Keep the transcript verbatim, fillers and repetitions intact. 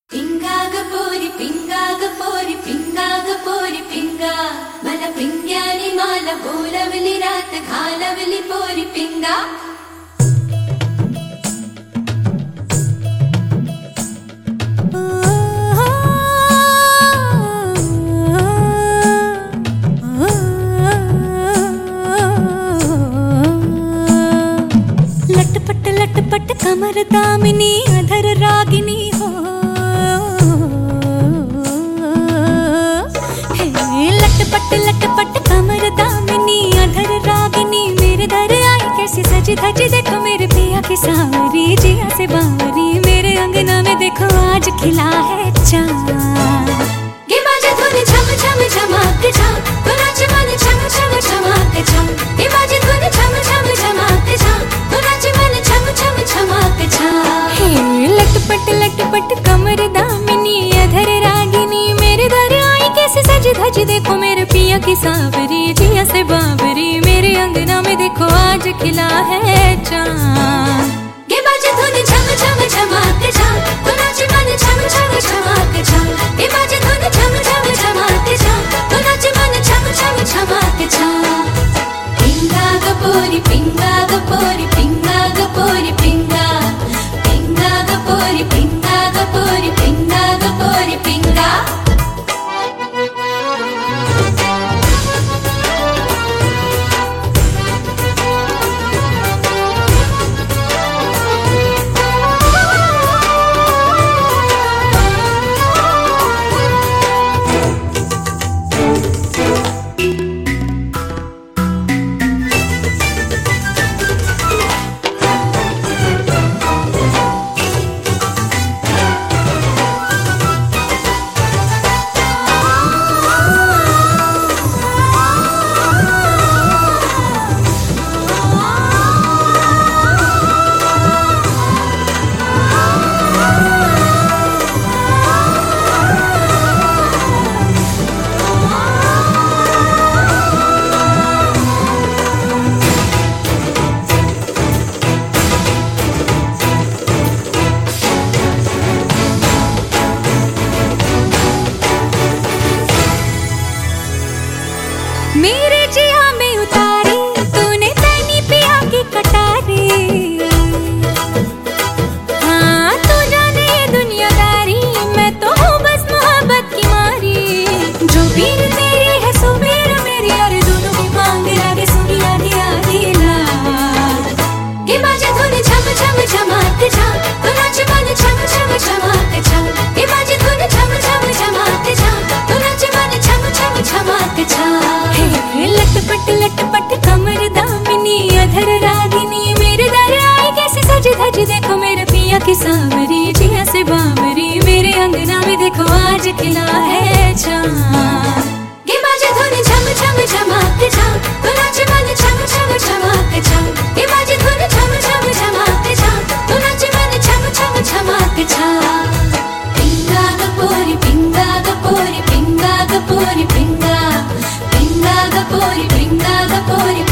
పింగాగపోరి పింగాగపోరి పింగాగపోరి పింగా మన పింగ్యాని మాల బోలవలి రాత ఖాలవలి పోరి పింగా लटपट लटपट कमर दामिनी अधर रागिनी हो लटपट लटपट कमर दामिनी अधर रागिनी मेरे दर आई कैसी सजी धजी देखो मेरे पिया की सावरी जिया से बावरी मेरे अंगना में देखो आज खिला है चाँद गे बाजे धुन झम झम झमक झम तो नाच मन झम झम झमक झम गे बाजे धुन झम झम झमक झम तो नाच मन झम झम झमक झम हे लटपट लटपट कमर दामिनी अधर रागिनी मेरे दर आई कैसे सजी धजी देखो मेरे पिया की सावरी जिया से बावरी मेरे अंगना में देखो आज खिला है चाँद गे बाजे धुन झम झम झमक झम तो नाच मन झम झम झमक झम गे बाजे धुन झम झम झमक झम तो नाच मन झम झम झमक झम पिंगा गपोरी पिंगा गपोरी पिंगा गपोरी पिंगा पिंगा गपोरी पिंगा गपोरी पिंगा गपोरी पिंगा मेरे जिया में उतारी तूने तैनी पिया की कटारी हाँ तू जाने ये दुनियादारी मैं तो हूँ बस मोहब्बत की मारी जो पीर तेरी है सो पीर मेरी और दोनों की मांग रागे सुनी आधी आधी रात गे बाजे धुन झम झम झमक झम तो नाच मन झम झम झमक झम गे बाजे धुन झम झम झमक झम तो नाच मन झम झम झमक झम लटपट लटपट कमर दामिनी अधर रागिनी मेरे दर आई कैसे सजी धजी देखो मेरे पिया की सावरी जिया से बावरी मेरे अंगना में देखो आज खिला है चाँद गे बाजे धुन झम झम झमक झम तो नाच मन झम झम झमक झम गे बाजे धुन झम झम झमक झम तो नाच मन झम झम झमक झम पिंगा गपोरी पिंगा गपोरी पिंगा गपोरी पिंगा पिंगा गपोरी पिंगा गपोरी